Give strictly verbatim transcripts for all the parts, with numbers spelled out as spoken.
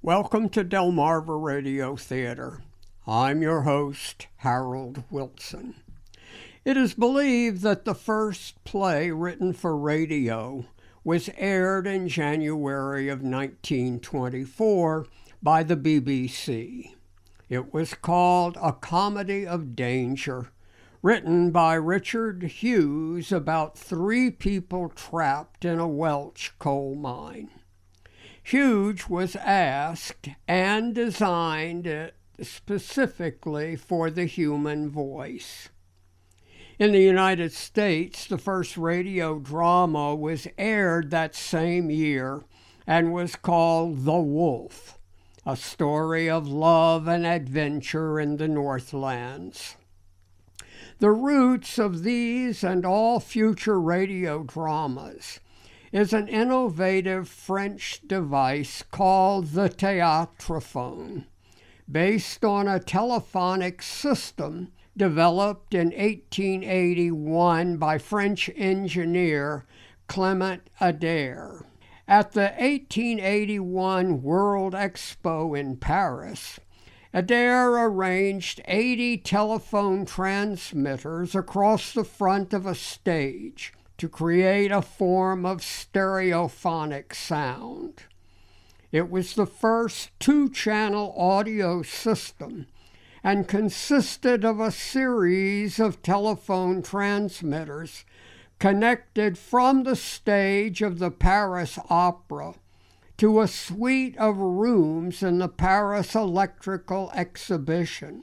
Welcome to Delmarva Radio Theater. I'm your host, Harold Wilson. It is believed that the first play written for radio was aired in January of nineteen twenty-four by the B B C. It was called A Comedy of Danger, written by Richard Hughes about three people trapped in a Welsh coal mine. Hughes was asked and designed it specifically for the human voice. In the United States, the first radio drama was aired that same year and was called The Wolf, a story of love and adventure in the Northlands. The roots of these and all future radio dramas is an innovative French device called the théâtrophone, based on a telephonic system developed in eighteen eighty-one by French engineer Clement Ader. At the eighteen eighty-one World Expo in Paris, Ader arranged eighty telephone transmitters across the front of a stage to create a form of stereophonic sound. It was the first two-channel audio system and consisted of a series of telephone transmitters connected from the stage of the Paris Opera to a suite of rooms in the Paris Electrical Exhibition.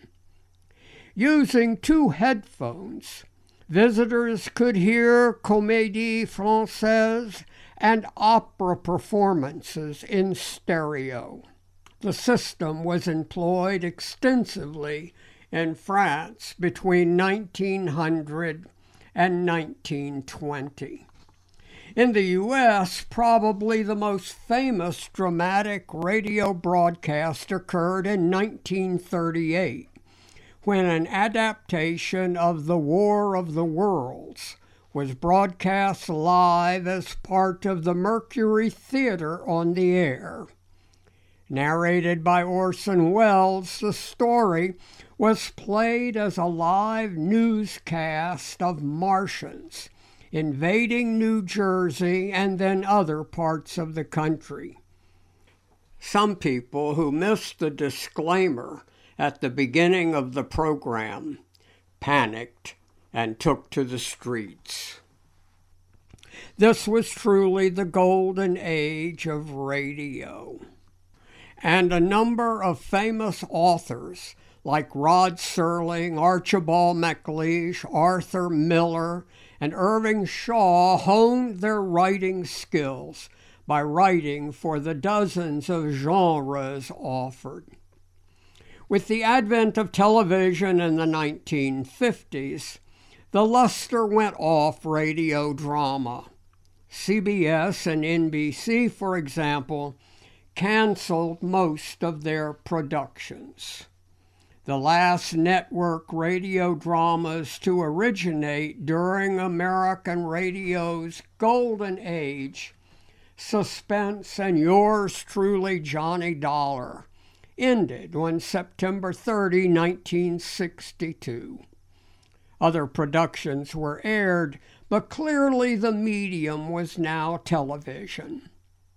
Using two headphones, visitors could hear Comédie Française and opera performances in stereo. The system was employed extensively in France between nineteen hundred and nineteen twenty. In the U S, probably the most famous dramatic radio broadcast occurred in nineteen thirty-eight, when an adaptation of The War of the Worlds was broadcast live as part of the Mercury Theater on the Air. Narrated by Orson Welles, the story was played as a live newscast of Martians invading New Jersey and then other parts of the country. Some people who missed the disclaimer at the beginning of the program panicked and took to the streets. This was truly the golden age of radio, and a number of famous authors like Rod Serling, Archibald MacLeish, Arthur Miller, and Irving Shaw honed their writing skills by writing for the dozens of genres offered. With the advent of television in the nineteen fifties, the luster went off radio drama. C B S and N B C, for example, canceled most of their productions. The last network radio dramas to originate during American radio's golden age, Suspense and Yours Truly, Johnny Dollar, ended on September thirtieth, nineteen sixty-two. Other productions were aired, but clearly the medium was now television.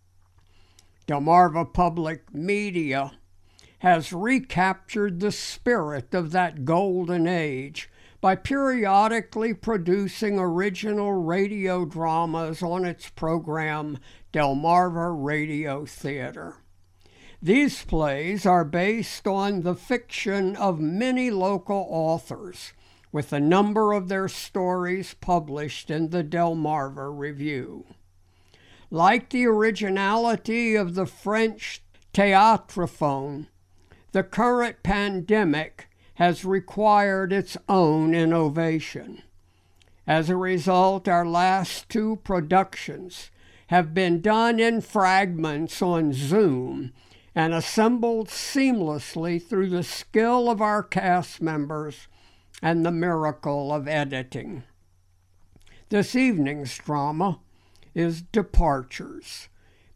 Delmarva Public Media has recaptured the spirit of that golden age by periodically producing original radio dramas on its program, Delmarva Radio Theater. These plays are based on the fiction of many local authors, with a number of their stories published in the Delmarva Review. Like the originality of the French théâtrophone, the current pandemic has required its own innovation. As a result, our last two productions have been done in fragments on Zoom and assembled seamlessly through the skill of our cast members and the miracle of editing. This evening's drama is Departures,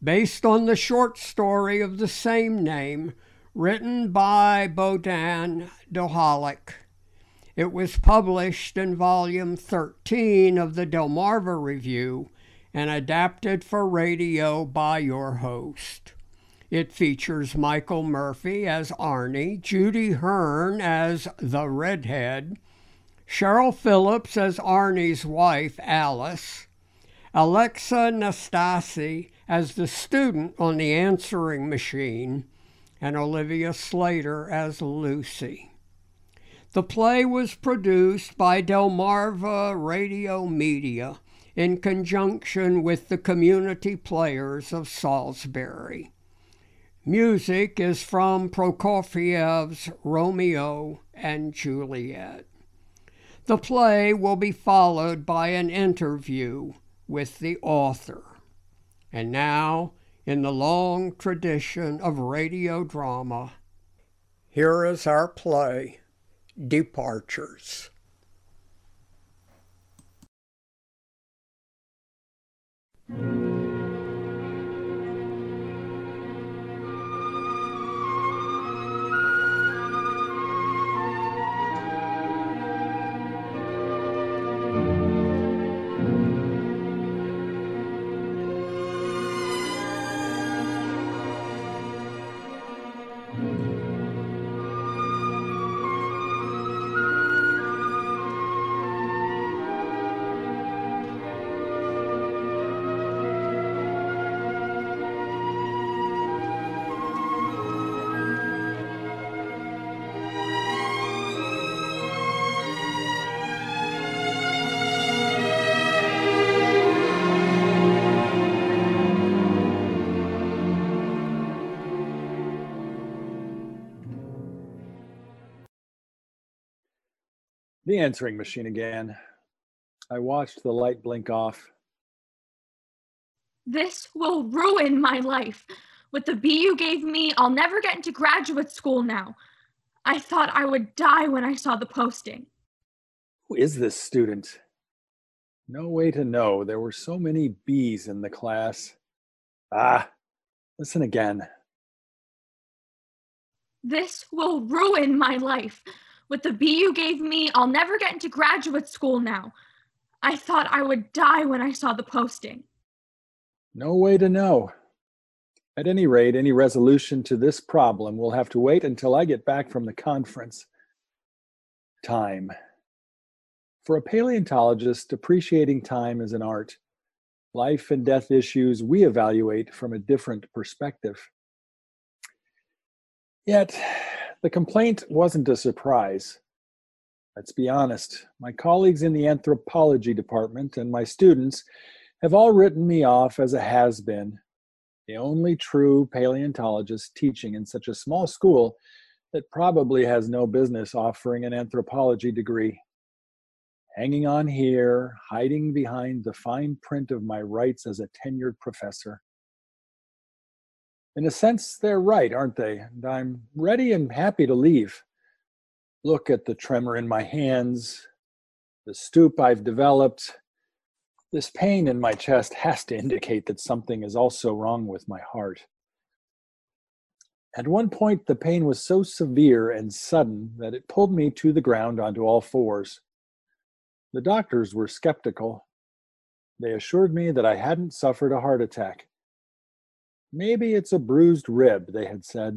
based on the short story of the same name written by Bohdan Dohalik. It was published in volume thirteen of the Delmarva Review and adapted for radio by your host. It features Michael Murphy as Arnie, Judy Hearn as the Redhead, Cheryl Phillips as Arnie's wife, Alice, Alexa Nastasi as the student on the answering machine, and Olivia Slater as Lucy. The play was produced by Delmarva Radio Media in conjunction with the Community Players of Salisbury. Music is from Prokofiev's Romeo and Juliet. The play will be followed by an interview with the author. And now, in the long tradition of radio drama, here is our play, Departures. The answering machine again. I watched the light blink off. This will ruin my life. With the B you gave me, I'll never get into graduate school now. I thought I would die when I saw the posting. Who is this student? No way to know. There were so many B's in the class. Ah, listen again. This will ruin my life. With the B you gave me, I'll never get into graduate school now. I thought I would die when I saw the posting. No way to know. At any rate, any resolution to this problem will have to wait until I get back from the conference. Time. For a paleontologist, appreciating time is an art. Life and death issues we evaluate from a different perspective. Yet, the complaint wasn't a surprise. Let's be honest, my colleagues in the anthropology department and my students have all written me off as a has-been, the only true paleontologist teaching in such a small school that probably has no business offering an anthropology degree. Hanging on here, hiding behind the fine print of my rights as a tenured professor. In a sense, they're right, aren't they? And I'm ready and happy to leave. Look at the tremor in my hands, the stoop I've developed. This pain in my chest has to indicate that something is also wrong with my heart. At one point, the pain was so severe and sudden that it pulled me to the ground onto all fours. The doctors were skeptical. They assured me that I hadn't suffered a heart attack. Maybe it's a bruised rib, they had said.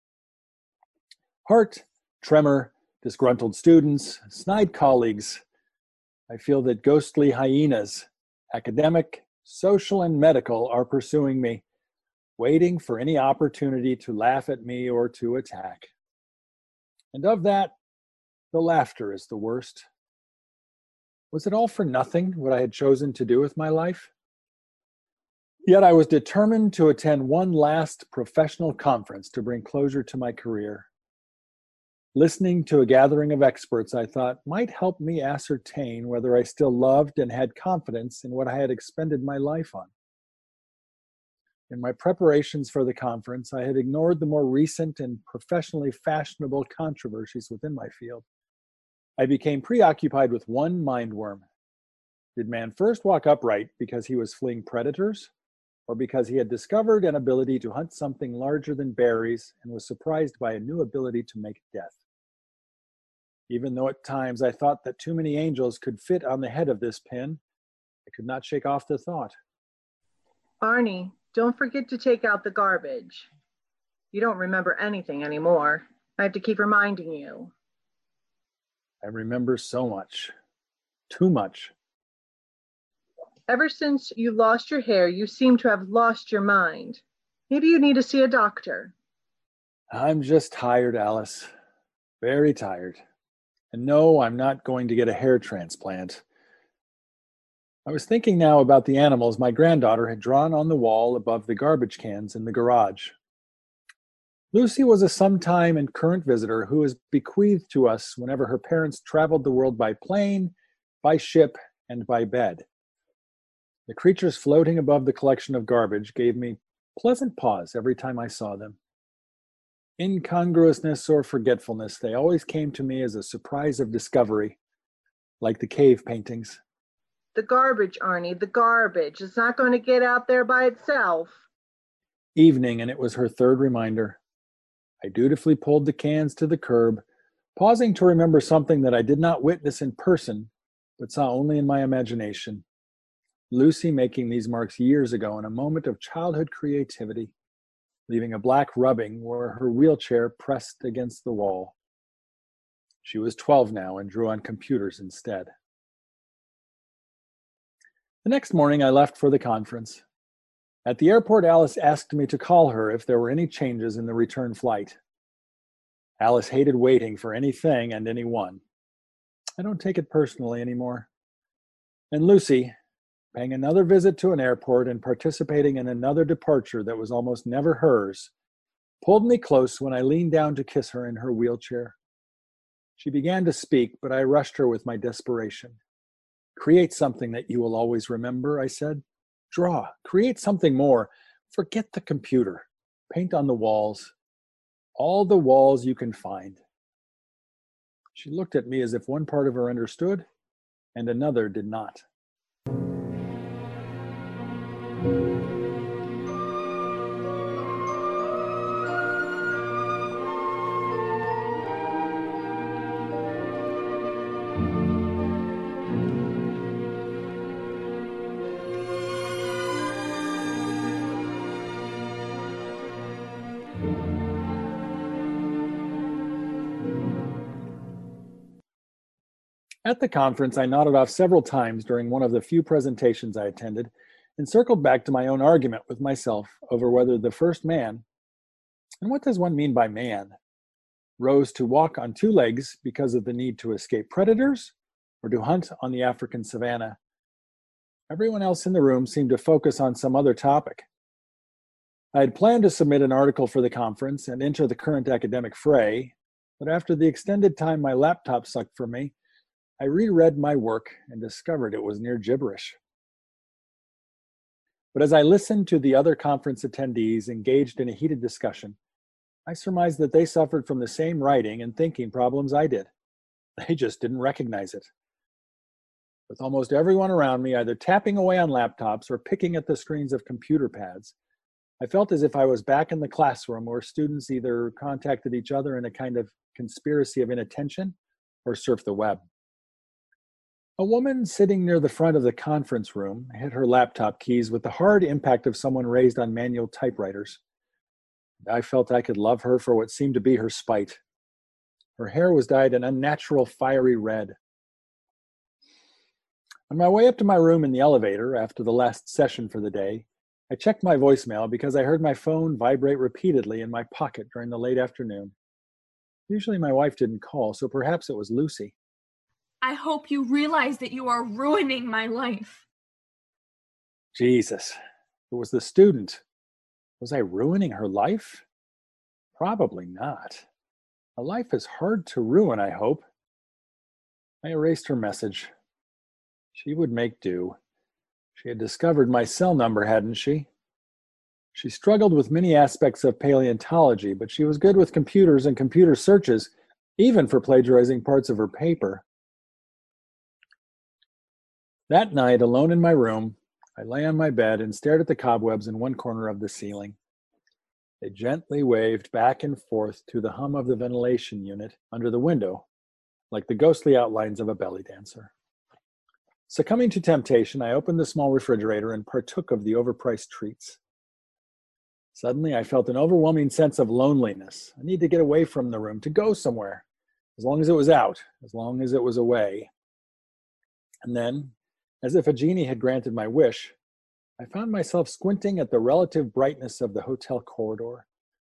Heart, tremor, disgruntled students, snide colleagues. I feel that ghostly hyenas, academic, social, and medical, are pursuing me, waiting for any opportunity to laugh at me or to attack. And of that, the laughter is the worst. Was it all for nothing, what I had chosen to do with my life? Yet I was determined to attend one last professional conference to bring closure to my career. Listening to a gathering of experts, I thought, might help me ascertain whether I still loved and had confidence in what I had expended my life on. In my preparations for the conference, I had ignored the more recent and professionally fashionable controversies within my field. I became preoccupied with one mind worm. Did man first walk upright because he was fleeing predators? or because he had discovered an ability to hunt something larger than berries and was surprised by a new ability to make death. Even though at times I thought that too many angels could fit on the head of this pin, I could not shake off the thought. Arnie, don't forget to take out the garbage. You don't remember anything anymore. I have to keep reminding you. I remember so much. Too much. Ever since you lost your hair, you seem to have lost your mind. Maybe you need to see a doctor. I'm just tired, Alice. Very tired. And no, I'm not going to get a hair transplant. I was thinking now about the animals my granddaughter had drawn on the wall above the garbage cans in the garage. Lucy was a sometime and current visitor who was bequeathed to us whenever her parents traveled the world by plane, by ship, and by bed. The creatures floating above the collection of garbage gave me pleasant pause every time I saw them. Incongruousness or forgetfulness, they always came to me as a surprise of discovery, like the cave paintings. The garbage, Arnie, the garbage. It's not going to get out there by itself. Evening, and it was her third reminder. I dutifully pulled the cans to the curb, pausing to remember something that I did not witness in person, but saw only in my imagination. Lucy making these marks years ago in a moment of childhood creativity, leaving a black rubbing where her wheelchair pressed against the wall. She was twelve now and drew on computers instead. The next morning, I left for the conference. At the airport, Alice asked me to call her if there were any changes in the return flight. Alice hated waiting for anything and anyone. I don't take it personally anymore. And Lucy, paying another visit to an airport and participating in another departure that was almost never hers, pulled me close when I leaned down to kiss her in her wheelchair. She began to speak, but I rushed her with my desperation. Create something that you will always remember, I said. Draw, create something more. Forget the computer. Paint on the walls. All the walls you can find. She looked at me as if one part of her understood and another did not. At the conference, I nodded off several times during one of the few presentations I attended and circled back to my own argument with myself over whether the first man, and what does one mean by man, rose to walk on two legs because of the need to escape predators or to hunt on the African savanna. Everyone else in the room seemed to focus on some other topic. I had planned to submit an article for the conference and enter the current academic fray, but after the extended time my laptop sucked from me, I reread my work and discovered it was near gibberish. But as I listened to the other conference attendees engaged in a heated discussion, I surmised that they suffered from the same writing and thinking problems I did. They just didn't recognize it. With almost everyone around me either tapping away on laptops or picking at the screens of computer pads, I felt as if I was back in the classroom where students either contacted each other in a kind of conspiracy of inattention or surfed the web. A woman sitting near the front of the conference room hit her laptop keys with the hard impact of someone raised on manual typewriters. I felt I could love her for what seemed to be her spite. Her hair was dyed an unnatural fiery red. On my way up to my room in the elevator after the last session for the day, I checked my voicemail because I heard my phone vibrate repeatedly in my pocket during the late afternoon. Usually my wife didn't call, so perhaps it was Lucy. I hope you realize that you are ruining my life. Jesus, it was the student. Was I ruining her life? Probably not. A life is hard to ruin, I hope. I erased her message. She would make do. She had discovered my cell number, hadn't she? She struggled with many aspects of paleontology, but she was good with computers and computer searches, even for plagiarizing parts of her paper. That night, alone in my room, I lay on my bed and stared at the cobwebs in one corner of the ceiling. They gently waved back and forth to the hum of the ventilation unit under the window, like the ghostly outlines of a belly dancer. Succumbing to temptation, I opened the small refrigerator and partook of the overpriced treats. Suddenly, I felt an overwhelming sense of loneliness. I need to get away from the room, to go somewhere, as long as it was out, as long as it was away. And then, as if a genie had granted my wish, I found myself squinting at the relative brightness of the hotel corridor.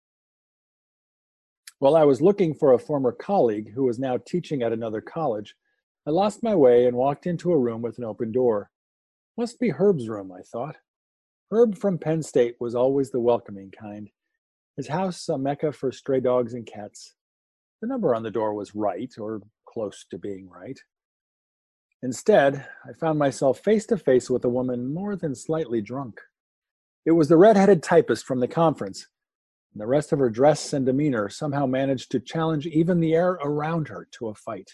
While I was looking for a former colleague who was now teaching at another college, I lost my way and walked into a room with an open door. Must be Herb's room, I thought. Herb from Penn State was always the welcoming kind. His house a mecca for stray dogs and cats. The number on the door was right, or close to being right. Instead, I found myself face to face with a woman more than slightly drunk. It was the red-headed typist from the conference, and the rest of her dress and demeanor somehow managed to challenge even the air around her to a fight.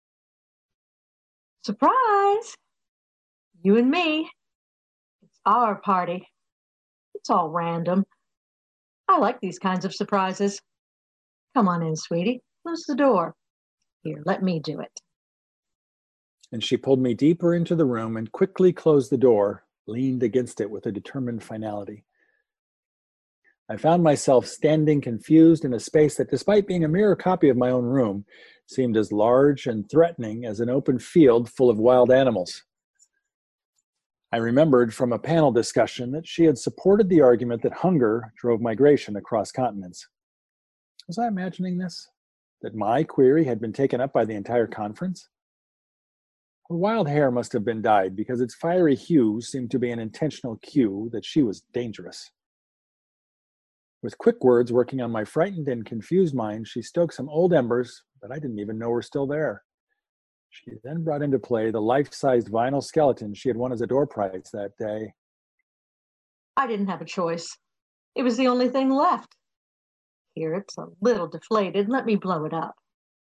Surprise! You and me. It's our party. It's all random. I like these kinds of surprises. Come on in, sweetie. Close the door. Here, let me do it. And she pulled me deeper into the room and quickly closed the door, leaned against it with a determined finality. I found myself standing confused in a space that, despite being a mirror copy of my own room, seemed as large and threatening as an open field full of wild animals. I remembered from a panel discussion that she had supported the argument that hunger drove migration across continents. Was I imagining this? That my query had been taken up by the entire conference? Her wild hair must have been dyed because its fiery hue seemed to be an intentional cue that she was dangerous. With quick words working on my frightened and confused mind, she stoked some old embers that I didn't even know were still there. She then brought into play the life-sized vinyl skeleton she had won as a door prize that day. I didn't have a choice. It was the only thing left. Here, it's a little deflated. Let me blow it up.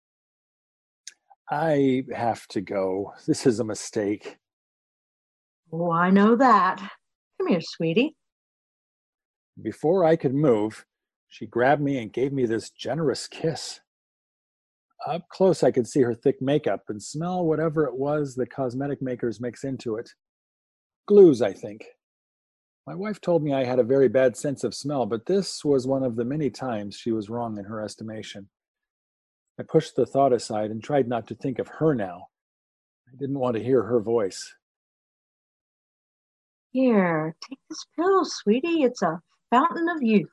I have to go. This is a mistake. Oh, I know that. Come here, sweetie. Before I could move, she grabbed me and gave me this generous kiss. Up close, I could see her thick makeup and smell whatever it was the cosmetic makers mix into it. Glues, I think. My wife told me I had a very bad sense of smell, but this was one of the many times she was wrong in her estimation. I pushed the thought aside and tried not to think of her now. I didn't want to hear her voice. Here, take this pill, sweetie. It's a fountain of youth.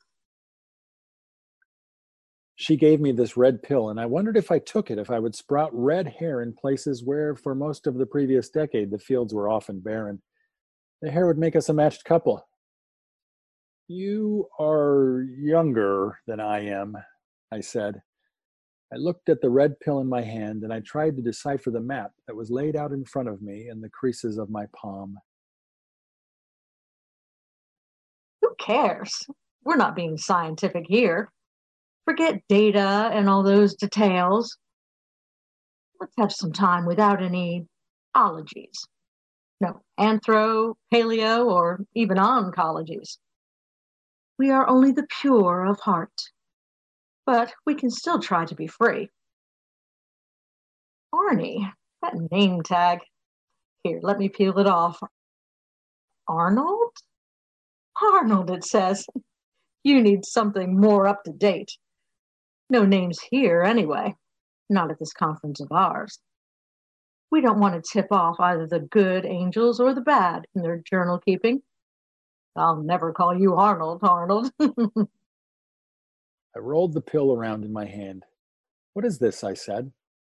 She gave me this red pill, and I wondered if I took it, if I would sprout red hair in places where, for most of the previous decade, the fields were often barren. The hair would make us a matched couple. You are younger than I am, I said. I looked at the red pill in my hand, and I tried to decipher the map that was laid out in front of me in the creases of my palm. Who cares? We're not being scientific here. Forget data and all those details. Let's have some time without any ologies. No, anthro, paleo, or even oncologies. We are only the pure of heart. But we can still try to be free. Arnie, that name tag. Here, let me peel it off. Arnold? Arnold, it says. You need something more up to date. No names here, anyway. Not at this conference of ours. We don't want to tip off either the good angels or the bad in their journal keeping. I'll never call you Arnold, Arnold. I rolled the pill around in my hand. What is this? I said.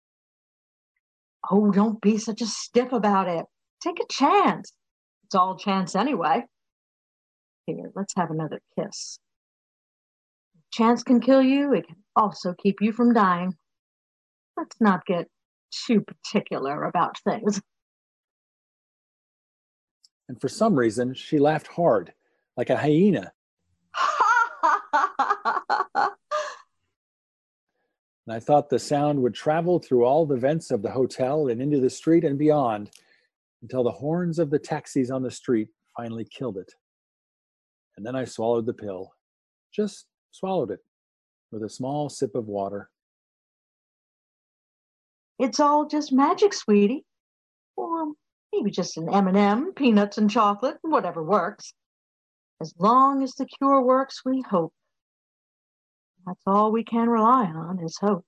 Oh, don't be such a stiff about it. Take a chance. It's all chance anyway. Here, let's have another kiss. If chance can kill you, it can also keep you from dying. Let's not get too particular about things. And for some reason, she laughed hard, like a hyena. And I thought the sound would travel through all the vents of the hotel and into the street and beyond until the horns of the taxis on the street finally killed it. And then I swallowed the pill. Just swallowed it with a small sip of water. It's all just magic, sweetie. Or maybe just an M and M, peanuts and chocolate, whatever works. As long as the cure works, we hope. That's all we can rely on is hope.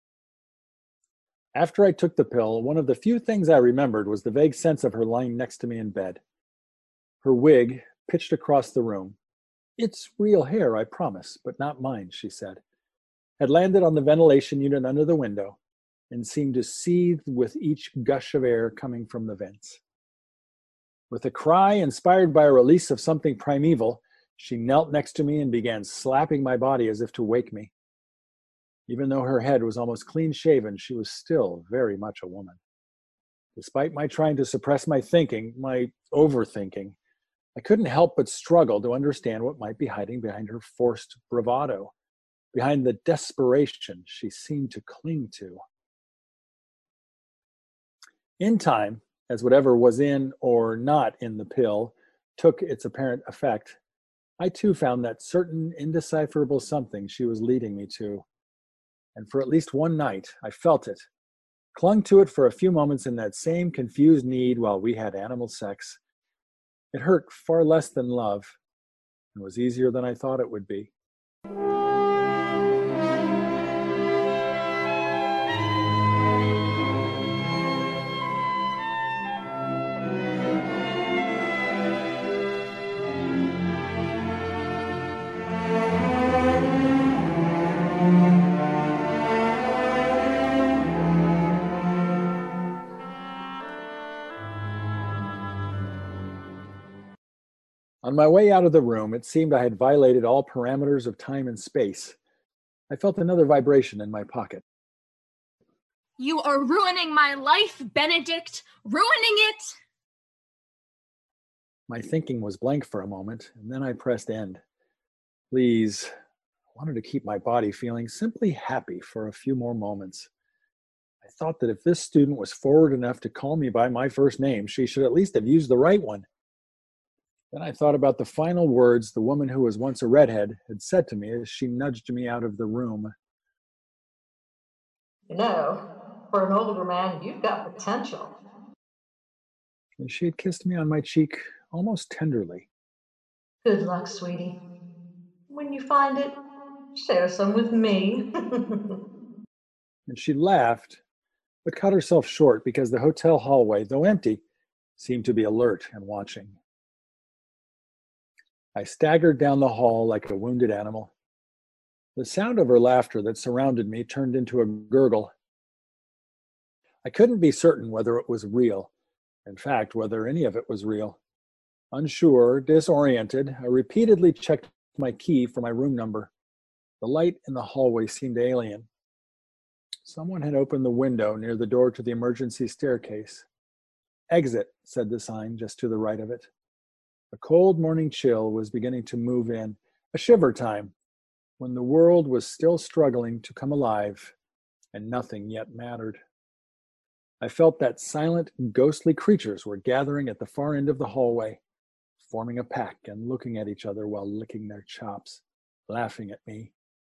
After I took the pill, one of the few things I remembered was the vague sense of her lying next to me in bed. Her wig pitched across the room. "It's real hair, I promise, but not mine," she said, had landed on the ventilation unit under the window and seemed to seethe with each gush of air coming from the vents. With a cry inspired by a release of something primeval, she knelt next to me and began slapping my body as if to wake me. Even though her head was almost clean shaven, she was still very much a woman. Despite my trying to suppress my thinking, my overthinking, I couldn't help but struggle to understand what might be hiding behind her forced bravado, behind the desperation she seemed to cling to. In time, as whatever was in or not in the pill took its apparent effect, I too found that certain indecipherable something she was leading me to. And for at least one night, I felt it, clung to it for a few moments in that same confused need while we had animal sex. It hurt far less than love, and was easier than I thought it would be. On my way out of the room, it seemed I had violated all parameters of time and space. I felt another vibration in my pocket. You are ruining my life, Benedict! Ruining it! My thinking was blank for a moment, and then I pressed end. Please, I wanted to keep my body feeling simply happy for a few more moments. I thought that if this student was forward enough to call me by my first name, she should at least have used the right one. Then I thought about the final words the woman who was once a redhead had said to me as she nudged me out of the room. You know, for an older man, you've got potential. And she had kissed me on my cheek almost tenderly. Good luck, sweetie. When you find it, share some with me. And she laughed, but cut herself short because the hotel hallway, though empty, seemed to be alert and watching. I staggered down the hall like a wounded animal. The sound of her laughter that surrounded me turned into a gurgle. I couldn't be certain whether it was real, in fact, whether any of it was real. Unsure, disoriented, I repeatedly checked my key for my room number. The light in the hallway seemed alien. Someone had opened the window near the door to the emergency staircase. "Exit," said the sign just to the right of it. A cold morning chill was beginning to move in, a shiver time, when the world was still struggling to come alive and nothing yet mattered. I felt that silent, ghostly creatures were gathering at the far end of the hallway, forming a pack and looking at each other while licking their chops, laughing at me.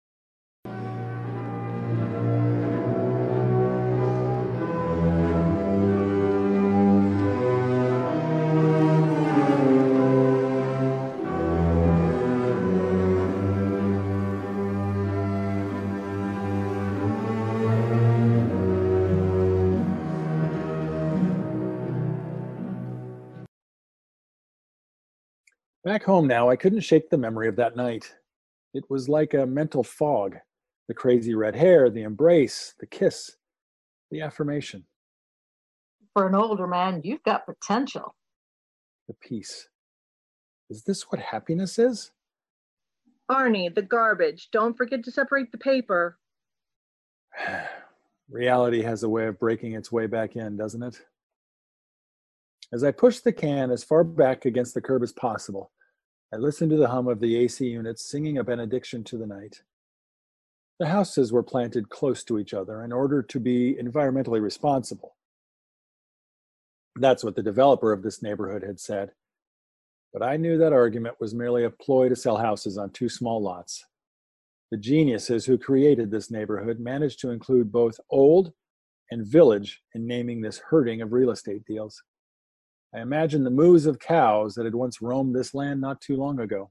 Back home now, I couldn't shake the memory of that night. It was like a mental fog. The crazy red hair, the embrace, the kiss, the affirmation. For an older man, you've got potential. The peace. Is this what happiness is? Arnie, the garbage. Don't forget to separate the paper. Reality has a way of breaking its way back in, doesn't it? As I pushed the can as far back against the curb as possible, I listened to the hum of the A C units singing a benediction to the night. The houses were planted close to each other in order to be environmentally responsible. That's what the developer of this neighborhood had said. But I knew that argument was merely a ploy to sell houses on two small lots. The geniuses who created this neighborhood managed to include both old and village in naming this herding of real estate deals. I imagined the moos of cows that had once roamed this land not too long ago.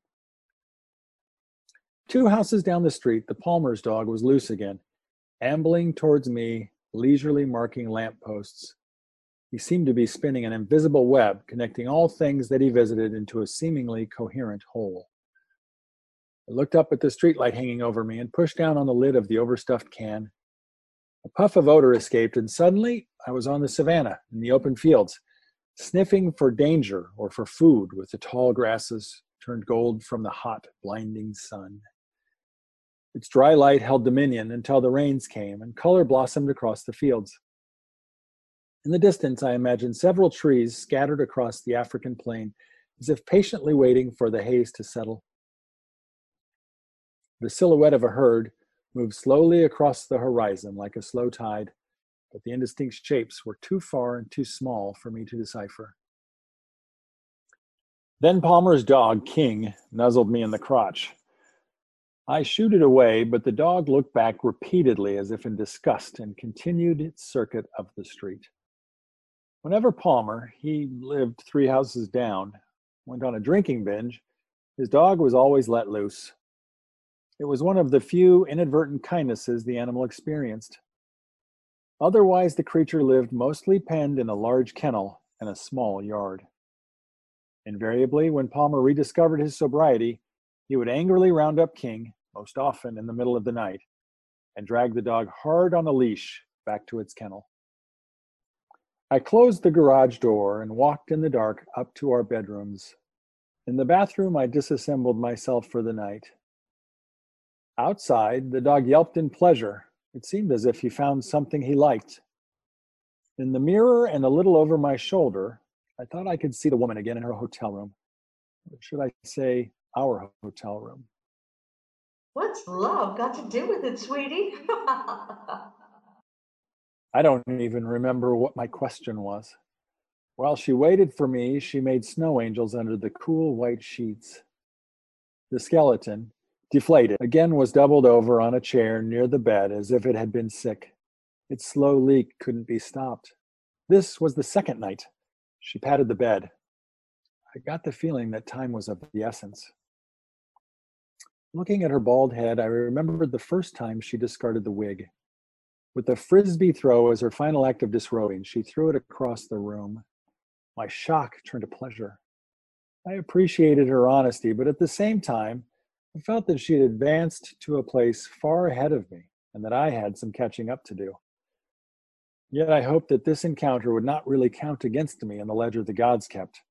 Two houses down the street, the Palmer's dog was loose again, ambling towards me, leisurely marking lampposts. He seemed to be spinning an invisible web, connecting all things that he visited into a seemingly coherent whole. I looked up at the streetlight hanging over me and pushed down on the lid of the overstuffed can. A puff of odor escaped, and suddenly I was on the savannah in the open fields, sniffing for danger or for food with the tall grasses turned gold from the hot, blinding sun. Its dry light held dominion until the rains came and color blossomed across the fields. In the distance, I imagined several trees scattered across the African plain, as if patiently waiting for the haze to settle. The silhouette of a herd moved slowly across the horizon like a slow tide, but the indistinct shapes were too far and too small for me to decipher. Then Palmer's dog, King, nuzzled me in the crotch. I shooed away, but the dog looked back repeatedly as if in disgust and continued its circuit of the street. Whenever Palmer, he lived three houses down, went on a drinking binge, his dog was always let loose. It was one of the few inadvertent kindnesses the animal experienced. Otherwise, the creature lived mostly penned in a large kennel and a small yard. Invariably, when Palmer rediscovered his sobriety, he would angrily round up King, most often in the middle of the night, and drag the dog hard on a leash back to its kennel. I closed the garage door and walked in the dark up to our bedrooms. In the bathroom, I disassembled myself for the night. Outside, the dog yelped in pleasure. It seemed as if he found something he liked. In the mirror and a little over my shoulder, I thought I could see the woman again in her hotel room. Or should I say, our hotel room? What's love got to do with it, sweetie? I don't even remember what my question was. While she waited for me, she made snow angels under the cool white sheets. The skeleton, deflated, again was doubled over on a chair near the bed as if it had been sick. Its slow leak couldn't be stopped. This was the second night. She patted the bed. I got the feeling that time was of the essence. Looking at her bald head, I remembered the first time she discarded the wig. With the frisbee throw as her final act of disrobing, she threw it across the room. My shock turned to pleasure. I appreciated her honesty, but at the same time, I felt that she had advanced to a place far ahead of me and that I had some catching up to do. Yet I hoped that this encounter would not really count against me in the ledger the gods kept.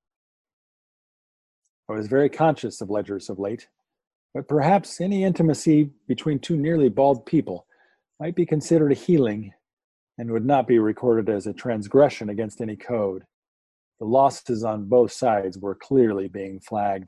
I was very conscious of ledgers of late, but perhaps any intimacy between two nearly bald people might be considered a healing and would not be recorded as a transgression against any code. The losses on both sides were clearly being flagged.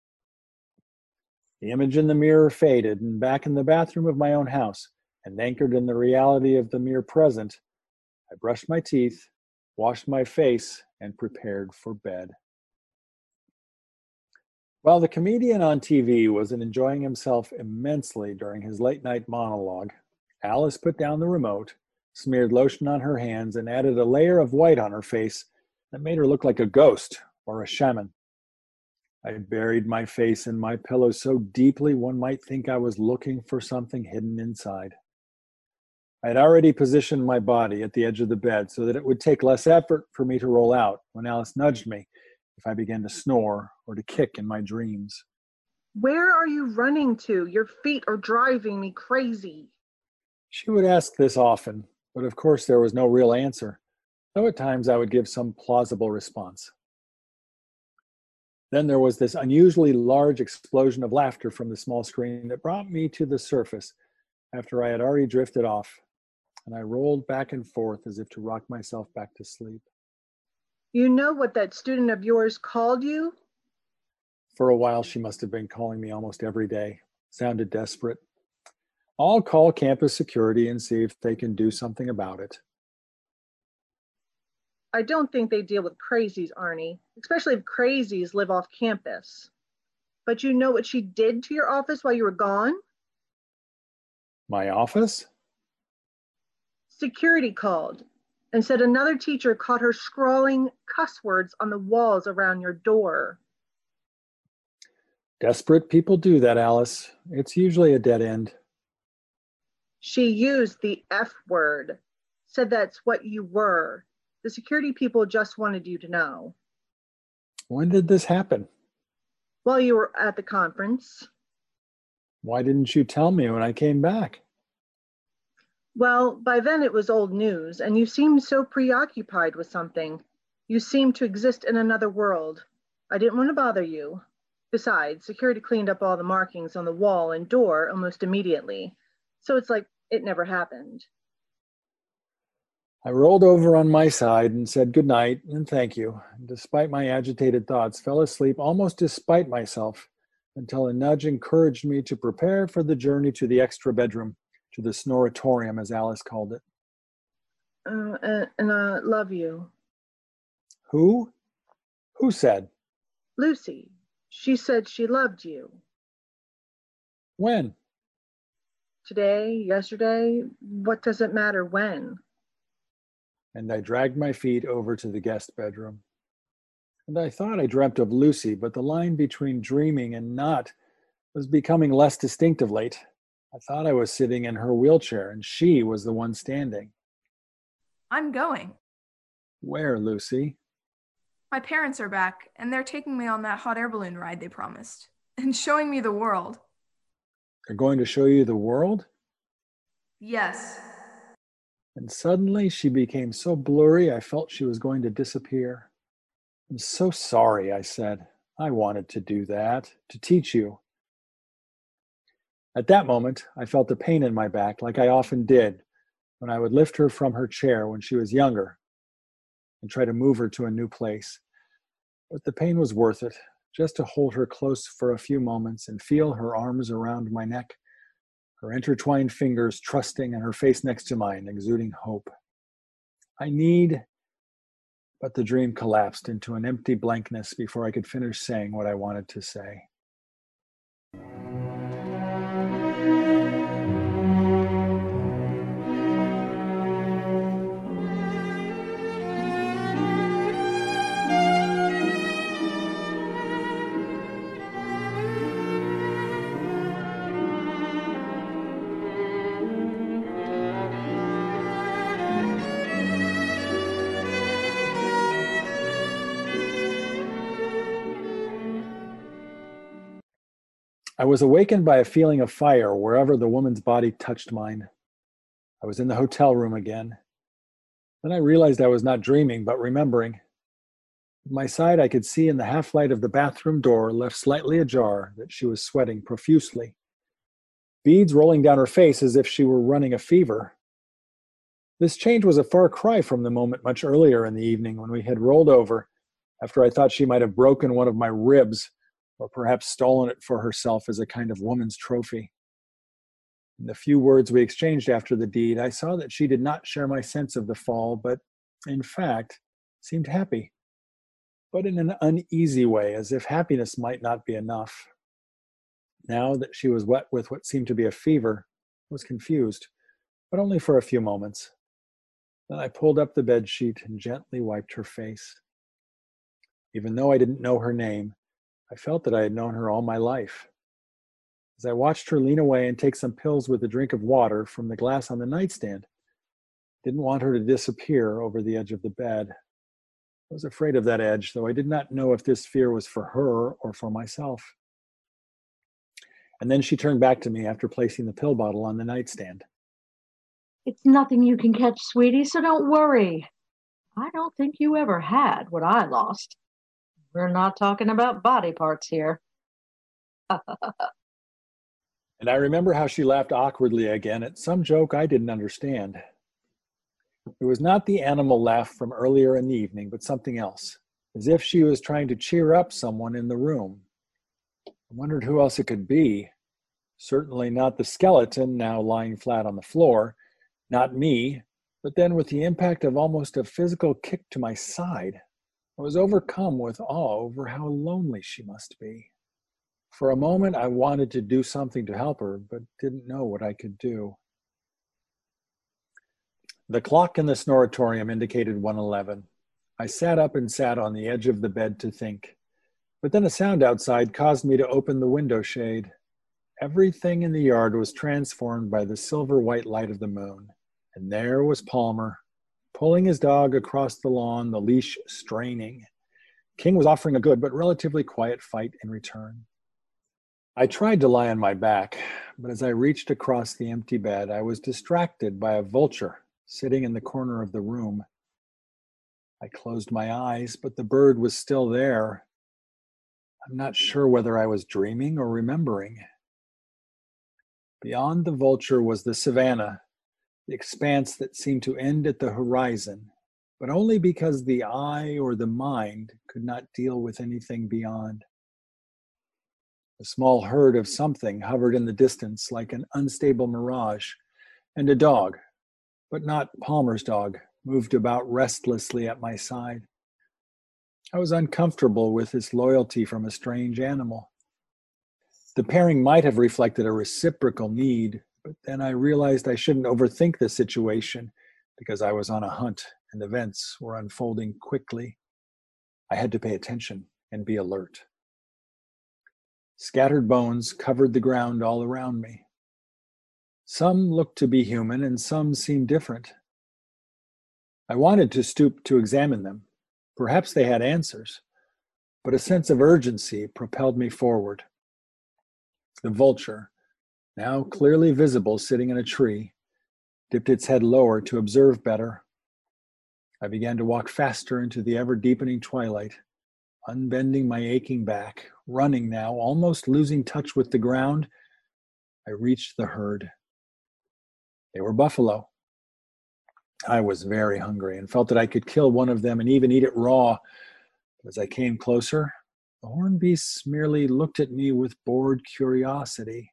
The image in the mirror faded, and back in the bathroom of my own house, and anchored in the reality of the mere present, I brushed my teeth, washed my face, and prepared for bed. While the comedian on T V was enjoying himself immensely during his late-night monologue, Alice put down the remote, smeared lotion on her hands, and added a layer of white on her face that made her look like a ghost or a shaman. I buried my face in my pillow so deeply one might think I was looking for something hidden inside. I had already positioned my body at the edge of the bed so that it would take less effort for me to roll out when Alice nudged me if I began to snore or to kick in my dreams. Where are you running to? Your feet are driving me crazy. She would ask this often, but of course there was no real answer, though at times I would give some plausible response. Then there was this unusually large explosion of laughter from the small screen that brought me to the surface after I had already drifted off, and I rolled back and forth as if to rock myself back to sleep. You know what that student of yours called you? For a while, she must have been calling me almost every day. Sounded desperate. I'll call campus security and see if they can do something about it. I don't think they deal with crazies, Arnie, especially if crazies live off campus. But you know what she did to your office while you were gone? My office? Security called and said another teacher caught her scrawling cuss words on the walls around your door. Desperate people do that, Alice. It's usually a dead end. She used the F word, said that's what you were. The security people just wanted you to know. When did this happen? While you were at the conference. Why didn't you tell me when I came back? Well, by then it was old news, and you seemed so preoccupied with something. You seemed to exist in another world. I didn't want to bother you. Besides, security cleaned up all the markings on the wall and door almost immediately, so it's like it never happened. I rolled over on my side and said good night and thank you. Despite my agitated thoughts, fell asleep almost despite myself until a nudge encouraged me to prepare for the journey to the extra bedroom, to the snoratorium, as Alice called it. Uh, and, and I love you. Who? Who said? Lucy. She said she loved you. When? Today, yesterday, what does it matter when? And I dragged my feet over to the guest bedroom. And I thought I dreamt of Lucy, but the line between dreaming and not was becoming less distinct of late. I thought I was sitting in her wheelchair, and she was the one standing. I'm going. Where, Lucy? My parents are back, and they're taking me on that hot air balloon ride they promised, and showing me the world. They're going to show you the world? Yes. And suddenly she became so blurry, I felt she was going to disappear. I'm so sorry, I said. I wanted to do that, to teach you. At that moment, I felt a pain in my back, like I often did when I would lift her from her chair when she was younger and try to move her to a new place. But the pain was worth it, just to hold her close for a few moments and feel her arms around my neck, her intertwined fingers trusting and her face next to mine, exuding hope. I need, but the dream collapsed into an empty blankness before I could finish saying what I wanted to say. I was awakened by a feeling of fire wherever the woman's body touched mine. I was in the hotel room again. Then I realized I was not dreaming, but remembering. At my side, I could see in the half-light of the bathroom door, left slightly ajar, that she was sweating profusely. Beads rolling down her face as if she were running a fever. This change was a far cry from the moment much earlier in the evening when we had rolled over after I thought she might have broken one of my ribs or perhaps stolen it for herself as a kind of woman's trophy. In the few words we exchanged after the deed, I saw that she did not share my sense of the fall, but, in fact, seemed happy, but in an uneasy way, as if happiness might not be enough. Now that she was wet with what seemed to be a fever, I was confused, but only for a few moments. Then I pulled up the bedsheet and gently wiped her face. Even though I didn't know her name, I felt that I had known her all my life. As I watched her lean away and take some pills with a drink of water from the glass on the nightstand, I didn't want her to disappear over the edge of the bed. I was afraid of that edge, though I did not know if this fear was for her or for myself. And then she turned back to me after placing the pill bottle on the nightstand. It's nothing you can catch, sweetie, so don't worry. I don't think you ever had what I lost. We're not talking about body parts here. And I remember how she laughed awkwardly again at some joke I didn't understand. It was not the animal laugh from earlier in the evening, but something else, as if she was trying to cheer up someone in the room. I wondered who else it could be. Certainly not the skeleton now lying flat on the floor, not me, But then with the impact of almost a physical kick to my side, I was overcome with awe over how lonely she must be. For a moment, I wanted to do something to help her, but didn't know what I could do. The clock in the snoratorium indicated one eleven. I sat up and sat on the edge of the bed to think. But then a sound outside caused me to open the window shade. Everything in the yard was transformed by the silver-white light of the moon. And there was Palmer, pulling his dog across the lawn, the leash straining. King was offering a good but relatively quiet fight in return. I tried to lie on my back, but as I reached across the empty bed, I was distracted by a vulture sitting in the corner of the room. I closed my eyes, but the bird was still there. I'm not sure whether I was dreaming or remembering. Beyond the vulture was the savannah, the expanse that seemed to end at the horizon, but only because the eye or the mind could not deal with anything beyond. A small herd of something hovered in the distance like an unstable mirage, and a dog, but not Palmer's dog, moved about restlessly at my side. I was uncomfortable with this loyalty from a strange animal. The pairing might have reflected a reciprocal need, but then I realized I shouldn't overthink the situation because I was on a hunt and events were unfolding quickly. I had to pay attention and be alert. Scattered bones covered the ground all around me. Some looked to be human and some seemed different. I wanted to stoop to examine them. Perhaps they had answers, but a sense of urgency propelled me forward. The vulture, now clearly visible sitting in a tree, dipped its head lower to observe better. I began to walk faster into the ever-deepening twilight, unbending my aching back, running now, almost losing touch with the ground. I reached the herd. They were buffalo. I was very hungry and felt that I could kill one of them and even eat it raw. But as I came closer, the horned beasts merely looked at me with bored curiosity.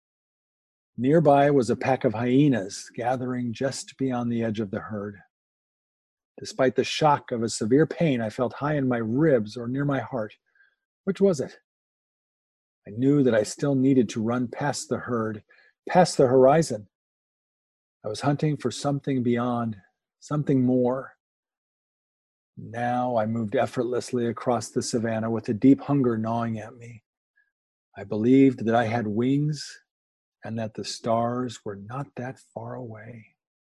Nearby was a pack of hyenas gathering just beyond the edge of the herd. Despite the shock of a severe pain, I felt high in my ribs or near my heart. Which was it? I knew that I still needed to run past the herd, past the horizon. I was hunting for something beyond, something more. Now I moved effortlessly across the savannah with a deep hunger gnawing at me. I believed that I had wings and that the stars were not that far away.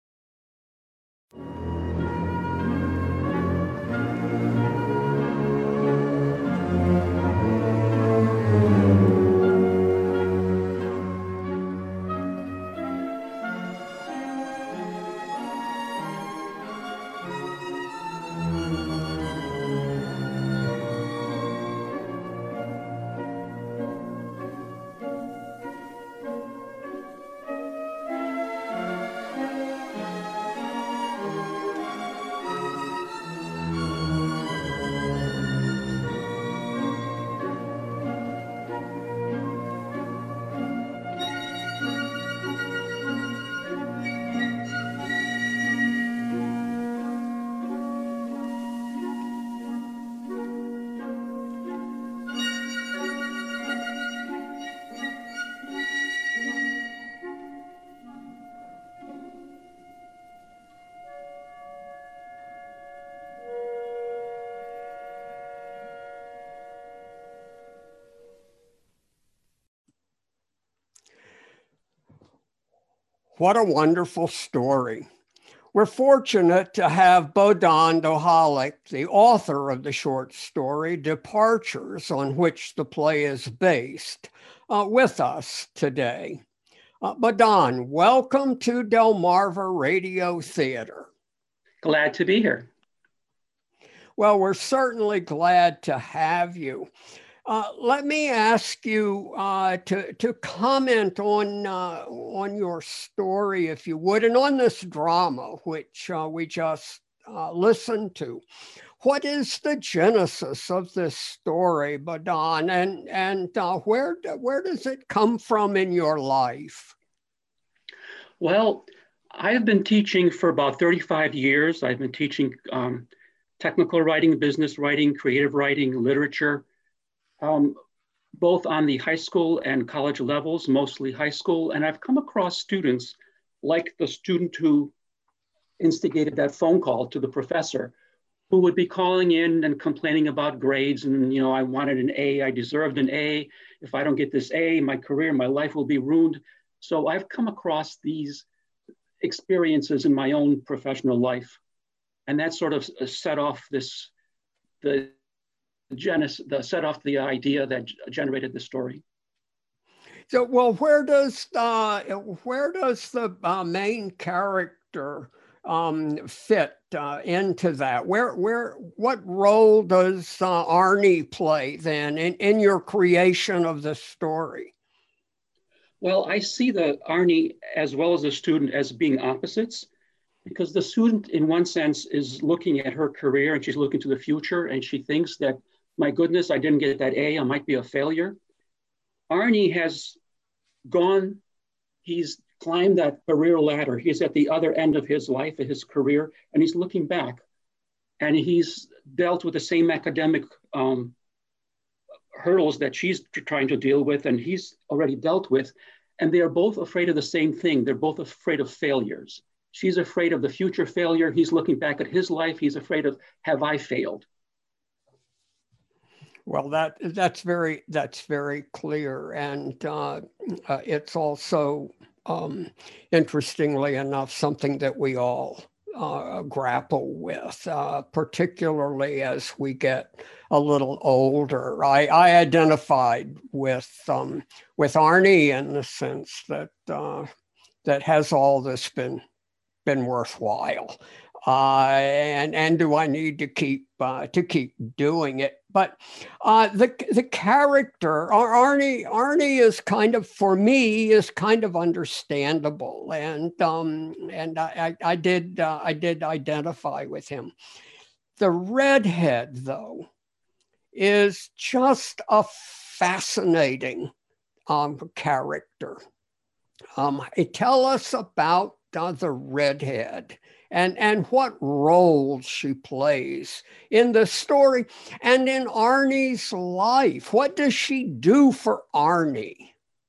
What a wonderful story. We're fortunate to have Bohdan Dohalik, the author of the short story Departures, on which the play is based, uh, with us today. Uh, Bohdan, welcome to Delmarva Radio Theater. Glad to be here. Well, we're certainly glad to have you. Uh, let me ask you uh, to, to comment on, uh, on your story, if you would, and on this drama, which uh, we just uh, listened to. What is the genesis of this story, Bohdan, and, and uh, where, where does it come from in your life? Well, I've been teaching for about thirty-five years. I've been teaching um, technical writing, business writing, creative writing, literature, um, both on the high school and college levels, mostly high school. And I've come across students like the student who instigated that phone call to the professor, who would be calling in and complaining about grades. And, you know, I wanted an A, I deserved an A. If I don't get this A, my career, my life will be ruined. So I've come across these experiences in my own professional life. And that sort of set off this, the genesis, the set off the idea that generated the story. So, well, where does uh, where does the uh, main character um, fit uh, into that? Where where what role does uh, Arnie play then in, in your creation of the story? Well, I see the Arnie as well as the student as being opposites, because the student in one sense is looking at her career and she's looking to the future and she thinks that, my goodness, I didn't get that A, I might be a failure. Arnie has gone, he's climbed that career ladder. He's at the other end of his life, of his career, and he's looking back. And he's dealt with the same academic um, hurdles that she's trying to deal with, and he's already dealt with. And they are both afraid of the same thing. They're both afraid of failures. She's afraid of the future failure. He's looking back at his life. He's afraid of, have I failed? Well, that that's very that's very clear, and uh, uh, it's also, um, interestingly enough, something that we all uh, grapple with, uh, particularly as we get a little older. I, I identified with um, with Arnie in the sense that uh, that has all this been been worthwhile, uh, and and do I need to keep uh, to keep doing it? But uh, the the character Arnie Arnie is kind of, for me, is kind of understandable, and um, and I I did uh, I did identify with him. The redhead, though, is just a fascinating um, character. Um, tell us about uh, the redhead. And, and what role she plays in the story and in Arnie's life. What does she do for Arnie?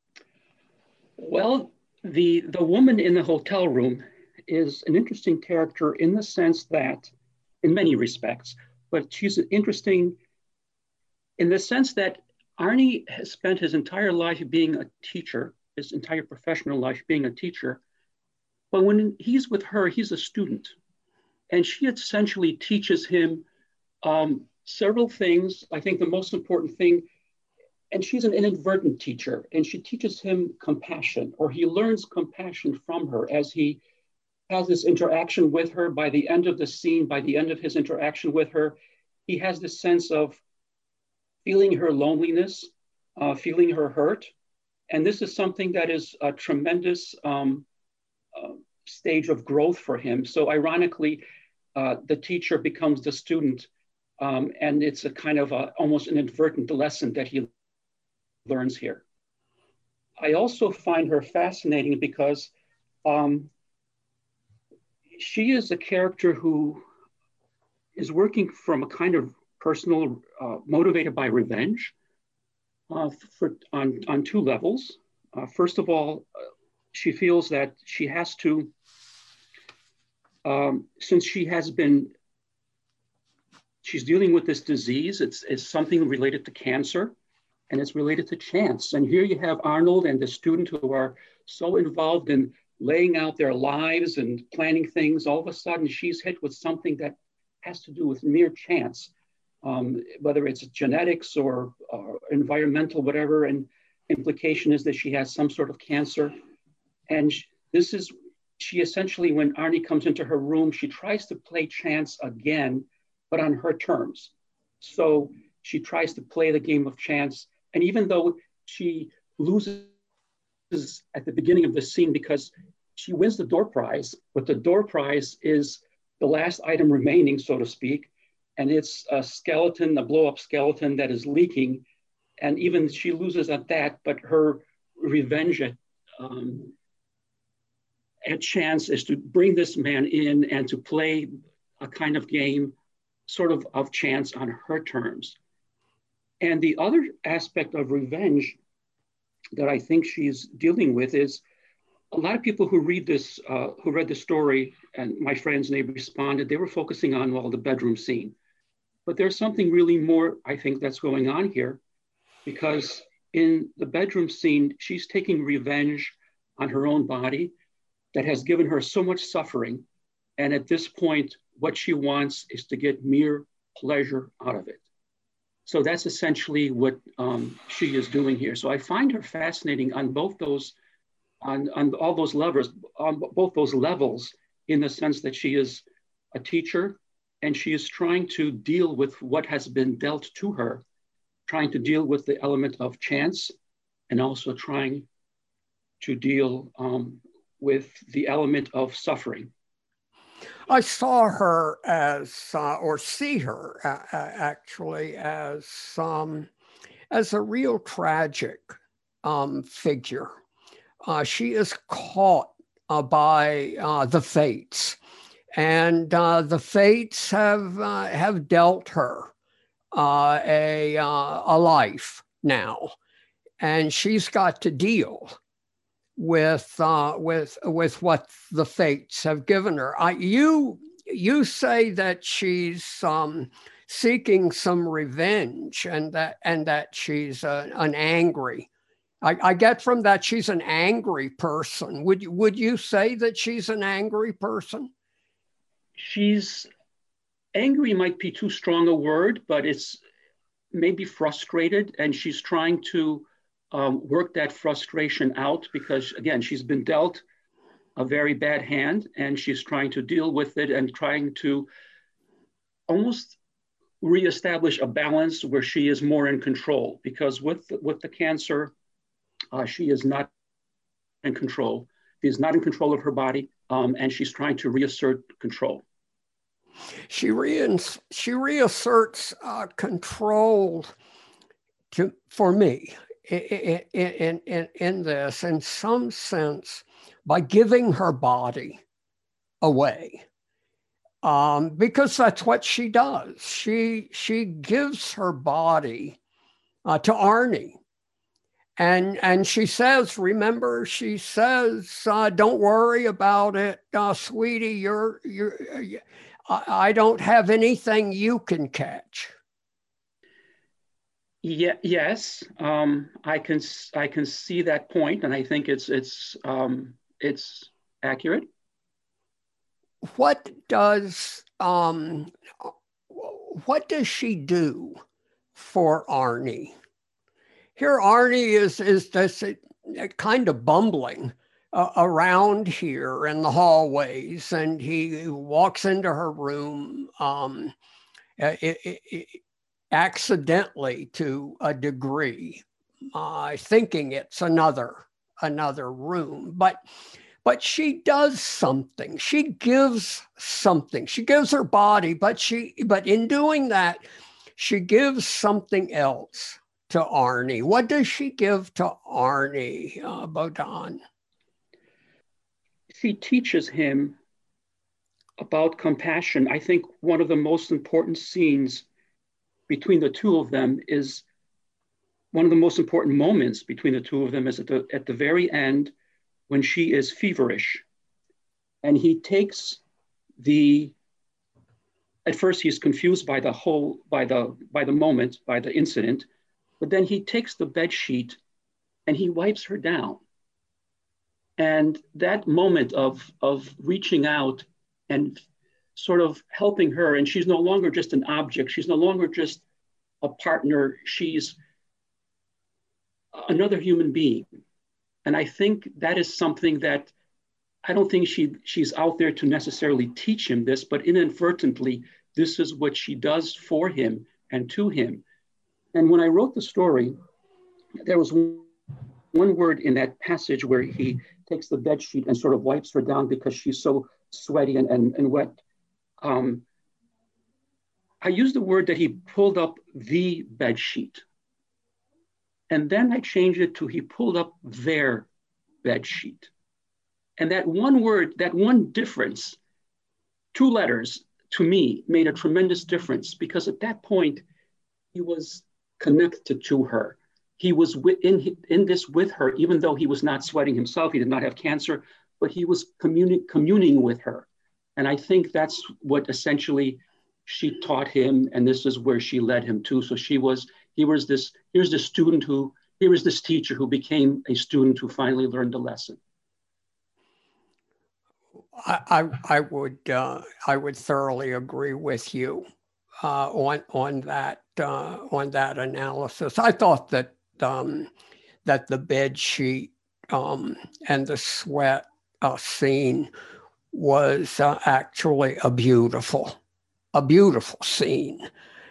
Well, the, the woman in the hotel room is an interesting character in the sense that, in many respects, but she's interesting in the sense that Arnie has spent his entire life being a teacher, his entire professional life being a teacher. But when he's with her, he's a student. And she essentially teaches him um, several things. I think the most important thing, and she's an inadvertent teacher, and she teaches him compassion, or he learns compassion from her as he has this interaction with her. By the end of the scene, by the end of his interaction with her, he has this sense of feeling her loneliness, uh, feeling her hurt. And this is something that is a tremendous um, uh, stage of growth for him. So ironically, uh, the teacher becomes the student, um, and it's a kind of a, almost an inadvertent lesson that he learns here. I also find her fascinating because um, she is a character who is working from a kind of personal, uh, motivated by revenge uh, for, on, on two levels. Uh, first of all, uh, she feels that she has to, um, since she has been, she's dealing with this disease, it's, it's something related to cancer, and it's related to chance. And here you have Arnold and the student who are so involved in laying out their lives and planning things. All of a sudden, she's hit with something that has to do with mere chance, um, whether it's genetics or uh, environmental, whatever. And implication is that she has some sort of cancer. And this is, she essentially, when Arnie comes into her room, she tries to play chance again, but on her terms. So she tries to play the game of chance. And even though she loses at the beginning of the scene because she wins the door prize, but the door prize is the last item remaining, so to speak. And it's a skeleton, a blow up skeleton that is leaking. And even she loses at that, but her revenge at, um, a chance is to bring this man in and to play a kind of game, sort of of chance on her terms. And the other aspect of revenge that I think she's dealing with is a lot of people who read this, uh, who read the story, and my friends and they responded, they were focusing on, well, the bedroom scene. But there's something really more, I think, that's going on here, because in the bedroom scene, she's taking revenge on her own body that has given her so much suffering. And at this point, what she wants is to get mere pleasure out of it. So that's essentially what um, she is doing here. So I find her fascinating on both those, on, on all those levers, on both those levels, in the sense that she is a teacher and she is trying to deal with what has been dealt to her, trying to deal with the element of chance, and also trying to deal um, with the element of suffering. I saw her as, uh, or see her uh, actually as, um, as a real tragic um, figure. Uh, she is caught uh, by uh, the fates, and uh, the fates have uh, have dealt her uh, a uh, a life now, and she's got to deal with uh, with with what the fates have given her. I, you you say that she's um, seeking some revenge, and that and that she's uh, an angry. I, I get from that she's an angry person. Would you would you say that she's an angry person? She's angry might be too strong a word, but it's maybe frustrated, and she's trying to Um, work that frustration out because, again, she's been dealt a very bad hand and she's trying to deal with it and trying to almost reestablish a balance where she is more in control, because with, with the cancer, uh, she is not in control. She is not in control of her body, um, and she's trying to reassert control. She, re- she reasserts uh, control to, for me. In, in, in, in this, in some sense, by giving her body away, um, because that's what she does. She she gives her body uh, to Arnie, and and she says, remember, she says, uh, "Don't worry about it, uh, sweetie. You're you're. I, I don't have anything you can catch." Yeah, yes, um, I can I can see that point, and I think it's it's um, it's accurate. What does um, what does she do for Arnie? Here, Arnie is is this kind of bumbling uh, around here in the hallways, and he walks into her room. Um, it, it, it, accidentally to a degree, uh, thinking it's another another room, but but she does something. She gives something. She gives her body, but she but in doing that, she gives something else to Arnie. What does she give to Arnie, uh, Bohdan? She teaches him about compassion. I think one of the most important scenes between the two of them is one of the most important moments between the two of them is at the, at the very end when she is feverish. And he takes the, at first he's confused by the whole, by the, by the moment, by the incident, but then he takes the bed sheet and he wipes her down. And that moment of, of reaching out and sort of helping her, and she's no longer just an object, she's no longer just a partner, she's another human being. And I think that is something that I don't think she she's out there to necessarily teach him this, but inadvertently, this is what she does for him and to him. And when I wrote the story, there was one word in that passage where he takes the bed sheet and sort of wipes her down because she's so sweaty and, and, and wet. Um, I used the word that he pulled up the bed sheet. And then I changed it to he pulled up their bed sheet. And that one word, that one difference, two letters, to me, made a tremendous difference, because at that point, he was connected to her. He was in, in this with her, even though he was not sweating himself, he did not have cancer, but he was communi- communing with her. And I think that's what essentially she taught him, and this is where she led him to. So she was, he was this, here's this student who, here was this teacher who became a student who finally learned the lesson. I, I, I would uh, I would thoroughly agree with you uh, on on that uh, on that analysis. I thought that um, that the bed sheet um, and the sweat uh, scene was uh, actually a beautiful a beautiful scene,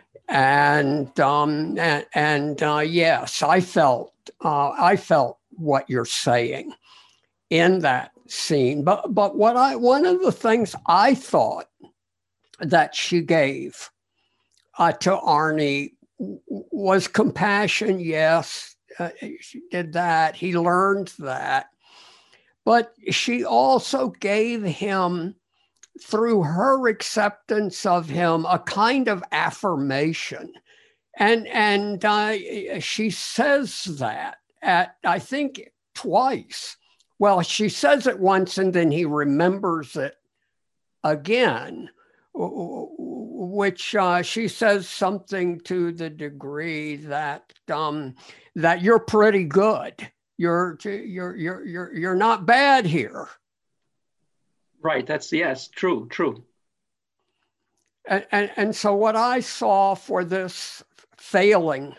and um, and, and uh, yes, I felt uh, I felt what you're saying in that scene. But but what I one of the things I thought that she gave uh, to Arnie w- was compassion. Yes, uh, she did that. He learned that. But she also gave him, through her acceptance of him, a kind of affirmation. And, and uh, she says that at, I think, twice. Well, she says it once and then he remembers it again, which uh, she says something to the degree that um, that you're pretty good. You're you're you're you're you're not bad here. Right. That's yes, true, true. And and, and so what I saw for this failing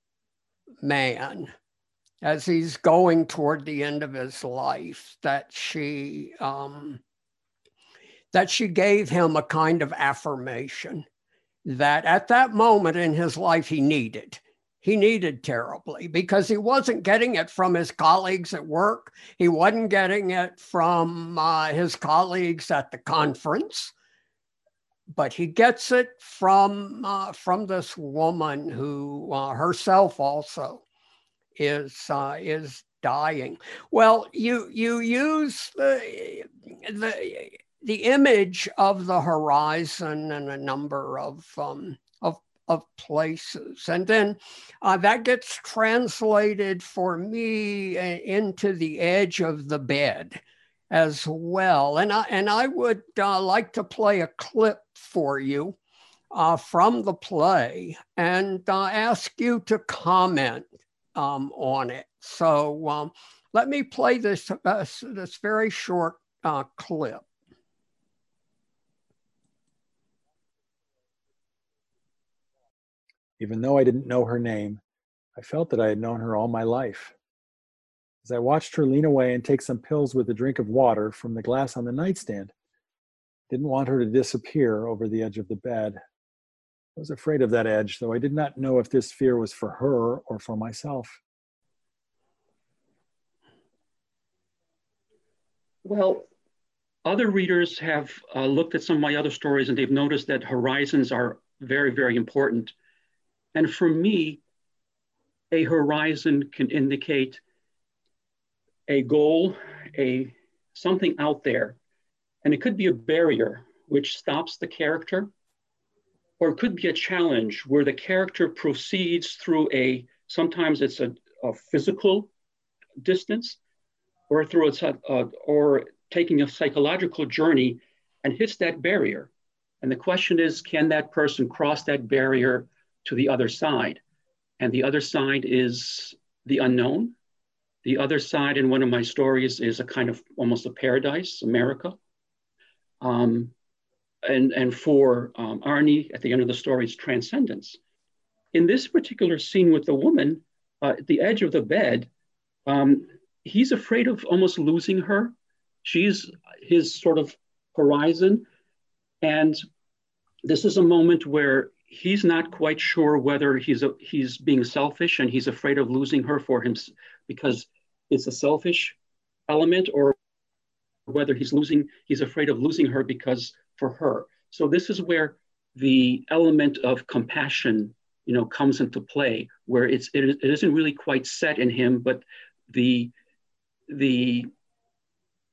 man, as he's going toward the end of his life, that she um, that she gave him a kind of affirmation that at that moment in his life he needed. He needed terribly, because he wasn't getting it from his colleagues at work. He wasn't getting it from uh, his colleagues at the conference, but he gets it from uh, from this woman who uh, herself also is uh, is dying. Well, you you use the the the image of the horizon in a number of um, of of places, and then uh, that gets translated for me into the edge of the bed as well. And I and I would uh, like to play a clip for you uh, from the play and uh, ask you to comment Um, on it. So um, let me play this uh, this very short uh, clip. Even though I didn't know her name, I felt that I had known her all my life. As I watched her lean away and take some pills with a drink of water from the glass on the nightstand, I didn't want her to disappear over the edge of the bed. I was afraid of that edge, though I did not know if this fear was for her or for myself. Well, other readers have uh, looked at some of my other stories and they've noticed that horizons are very, very important. And for me, a horizon can indicate a goal, a something out there. And it could be a barrier which stops the character, or it could be a challenge where the character proceeds through a, sometimes it's a, a physical distance, or through a, uh, or taking a psychological journey and hits that barrier. And the question is, can that person cross that barrier to the other side? And the other side is the unknown. The other side in one of my stories is a kind of almost a paradise, America. Um, and, and for um, Arnie, at the end of the story, it's transcendence. In this particular scene with the woman, uh, at the edge of the bed, um, he's afraid of almost losing her. She's his sort of horizon. And this is a moment where he's not quite sure whether he's a, he's being selfish and he's afraid of losing her for him because it's a selfish element, or whether he's losing, he's afraid of losing her because for her. So this is where the element of compassion, you know, comes into play, where it's it, it isn't really quite set in him, but the the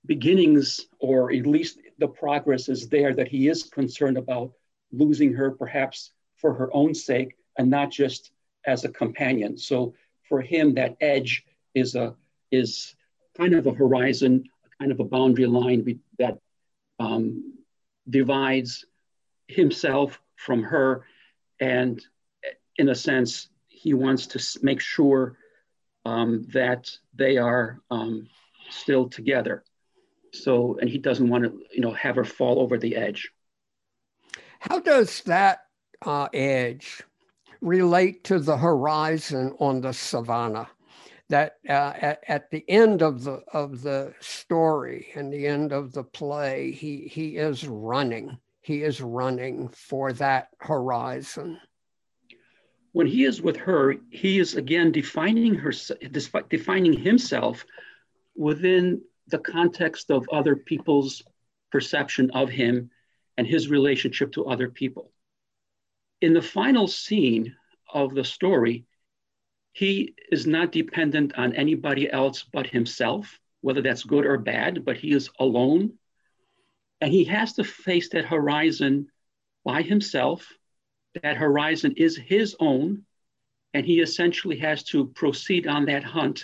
beginnings, or at least the progress is there, that he is concerned about losing her, perhaps for her own sake and not just as a companion. So for him, that edge is a is kind of a horizon, kind of a boundary line that um, divides himself from her. And in a sense, he wants to make sure um, that they are um, still together. So, and he doesn't want to, you know, have her fall over the edge. How does that uh, edge relate to the horizon on the savannah? That uh, at, at the end of the of the story and the end of the play, he he is running. He is running for that horizon. When he is with her, he is again defining her, defining himself within the context of other people's perception of him and his relationship to other people. In the final scene of the story, he is not dependent on anybody else but himself, whether that's good or bad, but he is alone. And he has to face that horizon by himself. That horizon is his own, and he essentially has to proceed on that hunt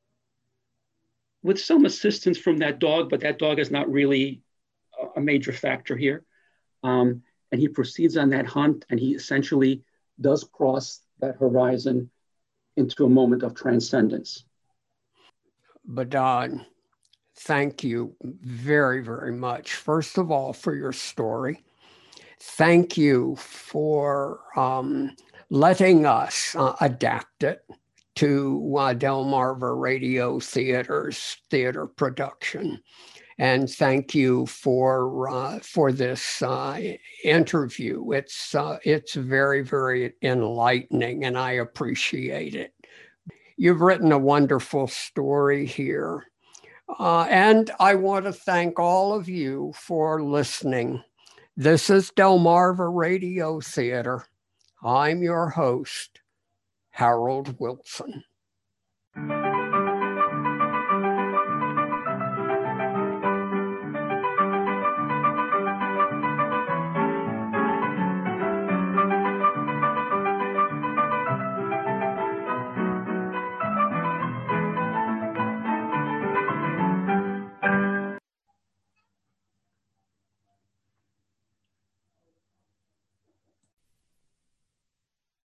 with some assistance from that dog, but that dog is not really a major factor here. Um, and he proceeds on that hunt, and he essentially does cross that horizon into a moment of transcendence. Badad, thank you very, very much. First of all, for your story. Thank you for um, letting us uh, adapt it to uh, Delmarva Radio Theater's theater production. And thank you for uh, for this uh, interview. It's uh, it's very, very enlightening, and I appreciate it. You've written a wonderful story here. Uh, and I want to thank all of you for listening. This is Delmarva Radio Theater. I'm your host, Harold Wilson.